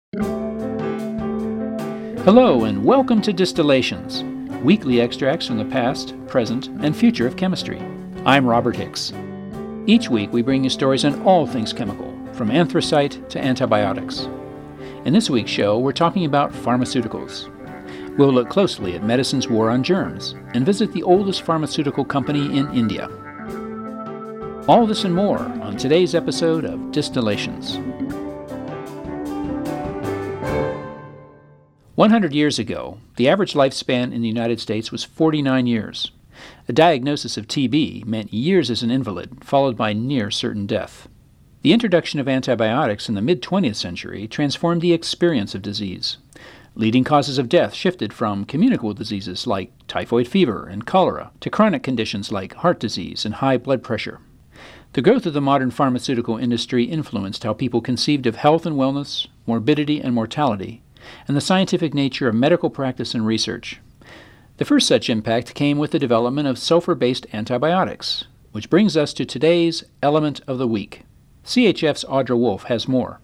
Hello and welcome to Distillations, weekly extracts from the past, present, and future of chemistry. I'm Robert Hicks. Each week we bring you stories on all things chemical, from anthracite to antibiotics. In this week's show, we're talking about pharmaceuticals. We'll look closely at medicine's war on germs and visit the oldest pharmaceutical company in India. All this and more on today's episode of Distillations. 100 years ago, the average lifespan in the United States was 49 years. A diagnosis of TB meant years as an invalid, followed by near certain death. The introduction of antibiotics in the mid-20th century transformed the experience of disease. Leading causes of death shifted from communicable diseases like typhoid fever and cholera to chronic conditions like heart disease and high blood pressure. The growth of the modern pharmaceutical industry influenced how people conceived of health and wellness, morbidity and mortality, and the scientific nature of medical practice and research. The first such impact came with the development of sulfur-based antibiotics, which brings us to today's Element of the Week. CHF's Audra Wolf has more.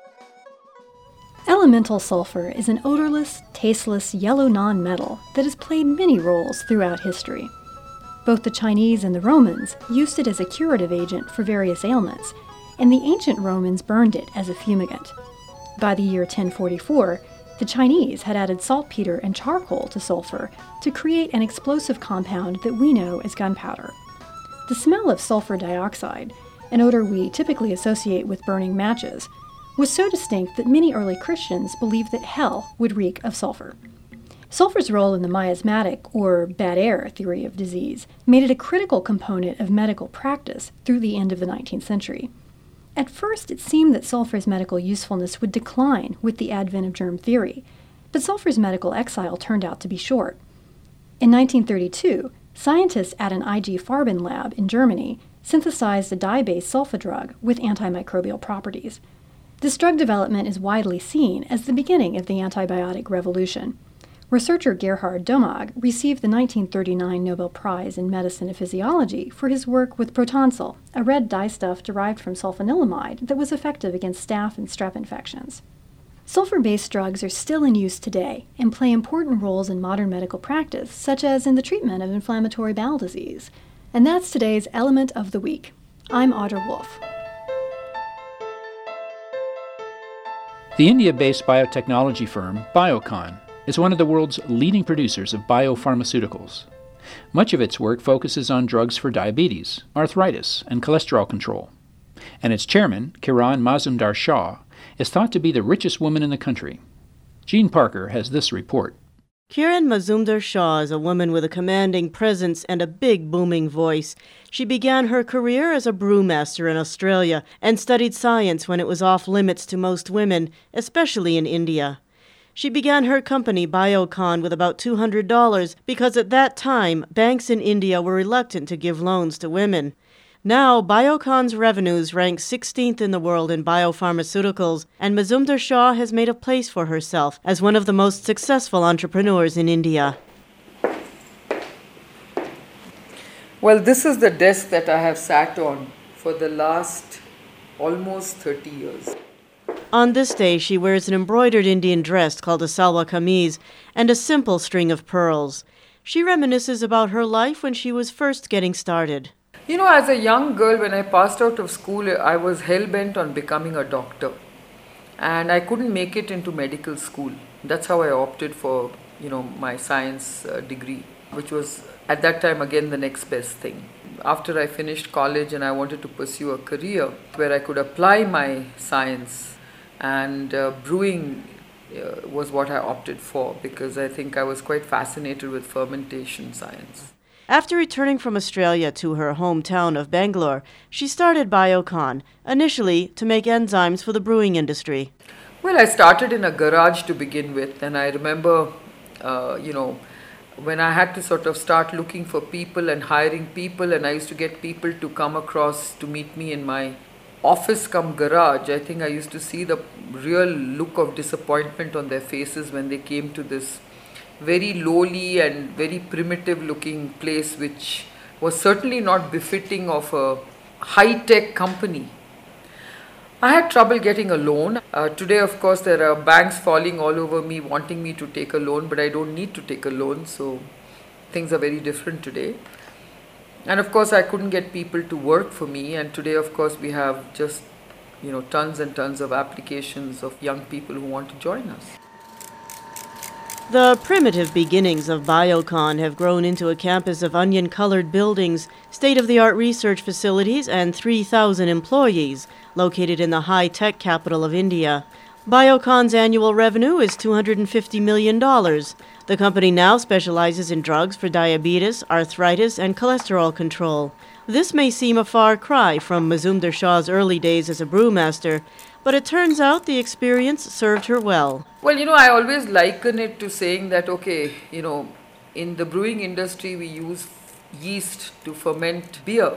Elemental sulfur is an odorless, tasteless yellow nonmetal that has played many roles throughout history. Both the Chinese and the Romans used it as a curative agent for various ailments, and the ancient Romans burned it as a fumigant. By the year 1044, the Chinese had added saltpeter and charcoal to sulfur to create an explosive compound that we know as gunpowder. The smell of sulfur dioxide, an odor we typically associate with burning matches, was so distinct that many early Christians believed that hell would reek of sulfur. Sulfur's role in the miasmatic, or bad air, theory of disease made it a critical component of medical practice through the end of the 19th century. At first, it seemed that sulfur's medical usefulness would decline with the advent of germ theory, but sulfur's medical exile turned out to be short. In 1932, scientists at an IG Farben lab in Germany synthesized a dye-based sulfa drug with antimicrobial properties. This drug development is widely seen as the beginning of the antibiotic revolution. Researcher Gerhard Domag received the 1939 Nobel Prize in Medicine and Physiology for his work with protonsil, a red dyestuff derived from sulfanilamide that was effective against staph and strep infections. Sulfur-based drugs are still in use today and play important roles in modern medical practice, such as in the treatment of inflammatory bowel disease. And that's today's Element of the Week. I'm Audra Wolf. The India-based biotechnology firm Biocon is one of the world's leading producers of biopharmaceuticals. Much of its work focuses on drugs for diabetes, arthritis, and cholesterol control. And its chairman, Kiran Mazumdar-Shaw, is thought to be the richest woman in the country. Jean Parker has this report. Kiran Mazumdar-Shaw is a woman with a commanding presence and a big booming voice. She began her career as a brewmaster in Australia and studied science when it was off limits to most women, especially in India. She began her company Biocon with about $200 because at that time, banks in India were reluctant to give loans to women. Now, Biocon's revenues rank 16th in the world in biopharmaceuticals, and Mazumdar-Shaw has made a place for herself as one of the most successful entrepreneurs in India. Well, this is the desk that I have sat on for the last almost 30 years. On this day, she wears an embroidered Indian dress called a salwar kameez and a simple string of pearls. She reminisces about her life when she was first getting started. You know, as a young girl, when I passed out of school, I was hell-bent on becoming a doctor. And I couldn't make it into medical school. That's how I opted for, my science degree, which was at that time, again, the next best thing. After I finished college and I wanted to pursue a career where I could apply my science, and brewing was what I opted for because I think I was quite fascinated with fermentation science. After returning from Australia to her hometown of Bangalore, she started Biocon, initially to make enzymes for the brewing industry. Well, I started in a garage to begin with, and I remember, when I had to sort of start looking for people and hiring people, and I used to get people to come across to meet me in my office cum garage, I think I used to see the real look of disappointment on their faces when they came to this very lowly and very primitive looking place, which was certainly not befitting of a high-tech company. I had trouble getting a loan. Today, of course, there are banks falling all over me wanting me to take a loan, but I don't need to take a loan, so things are very different today. And of course, I couldn't get people to work for me, and today, of course, we have just tons and tons of applications of young people who want to join us. The primitive beginnings of Biocon have grown into a campus of onion-colored buildings, state-of-the-art research facilities, and 3,000 employees, located in the high-tech capital of India. Biocon's annual revenue is $250 million. The company now specializes in drugs for diabetes, arthritis, and cholesterol control. This may seem a far cry from Mazumdar Shah's early days as a brewmaster, but it turns out the experience served her well. Well, I always liken it to saying that, okay, in the brewing industry we use yeast to ferment beer,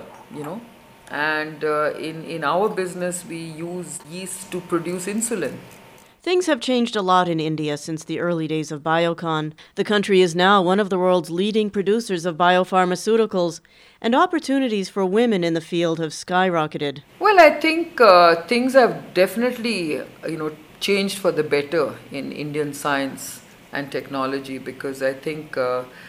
and in our business we use yeast to produce insulin. Things have changed a lot in India since the early days of Biocon. The country is now one of the world's leading producers of biopharmaceuticals, and opportunities for women in the field have skyrocketed. Well, I think things have definitely, changed for the better in Indian science and technology, because I think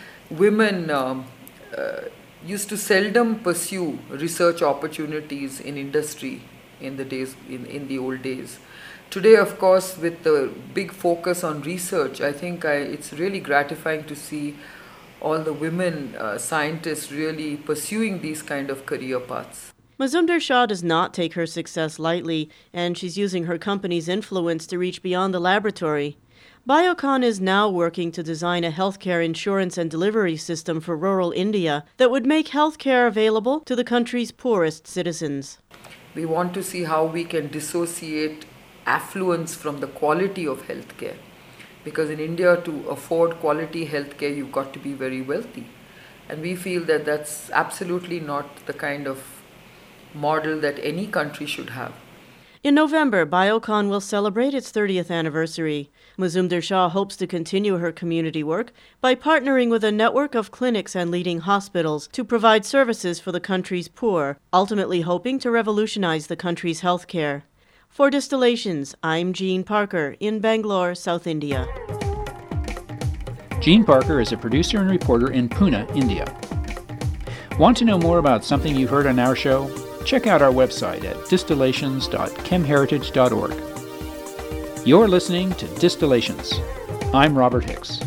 women used to seldom pursue research opportunities in industry in the old days. Today, of course, with the big focus on research, I think it's really gratifying to see all the women scientists really pursuing these kind of career paths. Mazumdar Shah does not take her success lightly, and she's using her company's influence to reach beyond the laboratory. Biocon is now working to design a healthcare insurance and delivery system for rural India that would make healthcare available to the country's poorest citizens. We want to see how we can dissociate affluence from the quality of healthcare. Because in India, to afford quality healthcare, you've got to be very wealthy. And we feel that that's absolutely not the kind of model that any country should have. In November, Biocon will celebrate its 30th anniversary. Mazumdar Shah hopes to continue her community work by partnering with a network of clinics and leading hospitals to provide services for the country's poor, ultimately hoping to revolutionize the country's healthcare. For Distillations, I'm Jean Parker in Bangalore, South India. Jean Parker is a producer and reporter in Pune, India. Want to know more about something you heard on our show? Check out our website at distillations.chemheritage.org. You're listening to Distillations. I'm Robert Hicks.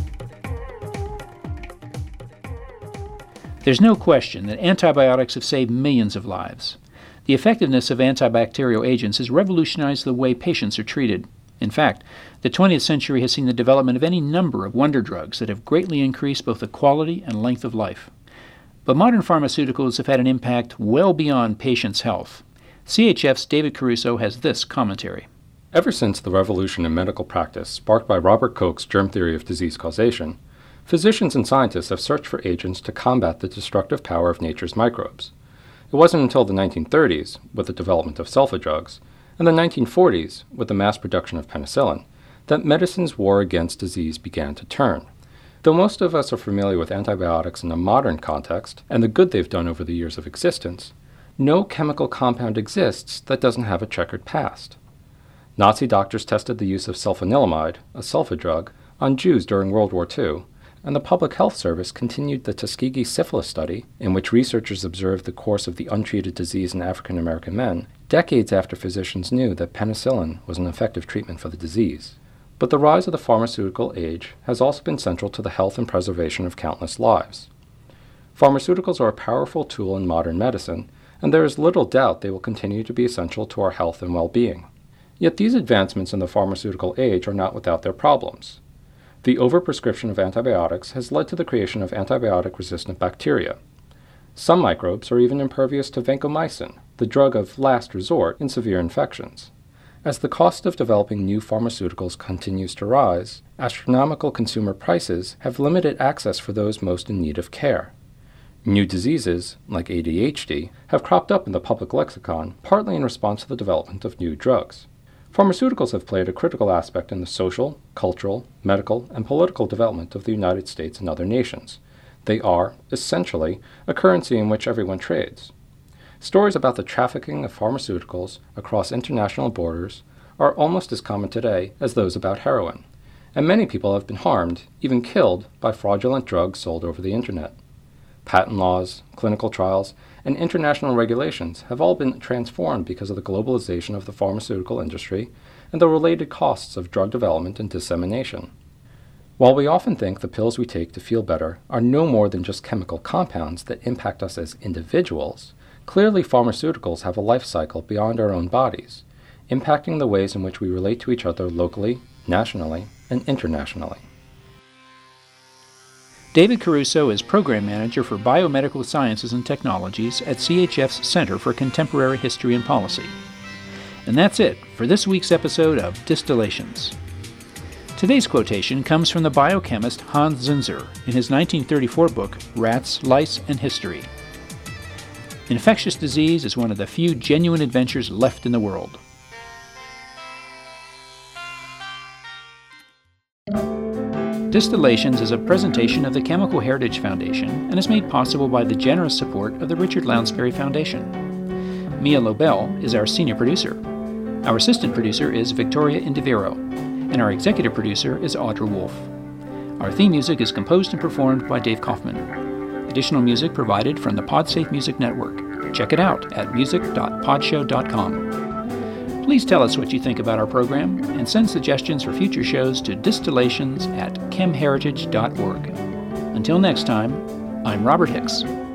There's no question that antibiotics have saved millions of lives. The effectiveness of antibacterial agents has revolutionized the way patients are treated. In fact, the 20th century has seen the development of any number of wonder drugs that have greatly increased both the quality and length of life. But modern pharmaceuticals have had an impact well beyond patients' health. CHF's David Caruso has this commentary. Ever since the revolution in medical practice sparked by Robert Koch's germ theory of disease causation, physicians and scientists have searched for agents to combat the destructive power of nature's microbes. It wasn't until the 1930s, with the development of sulfa drugs, and the 1940s, with the mass production of penicillin, that medicine's war against disease began to turn. Though most of us are familiar with antibiotics in a modern context and the good they've done over the years of existence, no chemical compound exists that doesn't have a checkered past. Nazi doctors tested the use of sulfanilamide, a sulfa drug, on Jews during World War II, and the Public Health Service continued the Tuskegee syphilis study, in which researchers observed the course of the untreated disease in African American men, decades after physicians knew that penicillin was an effective treatment for the disease. But the rise of the pharmaceutical age has also been central to the health and preservation of countless lives. Pharmaceuticals are a powerful tool in modern medicine, and there is little doubt they will continue to be essential to our health and well-being. Yet these advancements in the pharmaceutical age are not without their problems. The overprescription of antibiotics has led to the creation of antibiotic-resistant bacteria. Some microbes are even impervious to vancomycin, the drug of last resort in severe infections. As the cost of developing new pharmaceuticals continues to rise, astronomical consumer prices have limited access for those most in need of care. New diseases, like ADHD, have cropped up in the public lexicon, partly in response to the development of new drugs. Pharmaceuticals have played a critical aspect in the social, cultural, medical, and political development of the United States and other nations. They are, essentially, a currency in which everyone trades. Stories about the trafficking of pharmaceuticals across international borders are almost as common today as those about heroin, and many people have been harmed, even killed, by fraudulent drugs sold over the internet. Patent laws, clinical trials, and international regulations have all been transformed because of the globalization of the pharmaceutical industry and the related costs of drug development and dissemination. While we often think the pills we take to feel better are no more than just chemical compounds that impact us as individuals, clearly pharmaceuticals have a life cycle beyond our own bodies, impacting the ways in which we relate to each other locally, nationally, and internationally. David Caruso is Program Manager for Biomedical Sciences and Technologies at CHF's Center for Contemporary History and Policy. And that's it for this week's episode of Distillations. Today's quotation comes from the biochemist Hans Zinzer in his 1934 book, Rats, Lice, and History. Infectious disease is one of the few genuine adventures left in the world. Distillations is a presentation of the Chemical Heritage Foundation and is made possible by the generous support of the Richard Lounsbury Foundation. Mia Lobel is our senior producer. Our assistant producer is Victoria Indiviro, and our executive producer is Audra Wolf. Our theme music is composed and performed by Dave Kaufman. Additional music provided from the PodSafe Music Network. Check it out at music.podshow.com. Please tell us what you think about our program and send suggestions for future shows to distillations@chemheritage.org. Until next time, I'm Robert Hicks.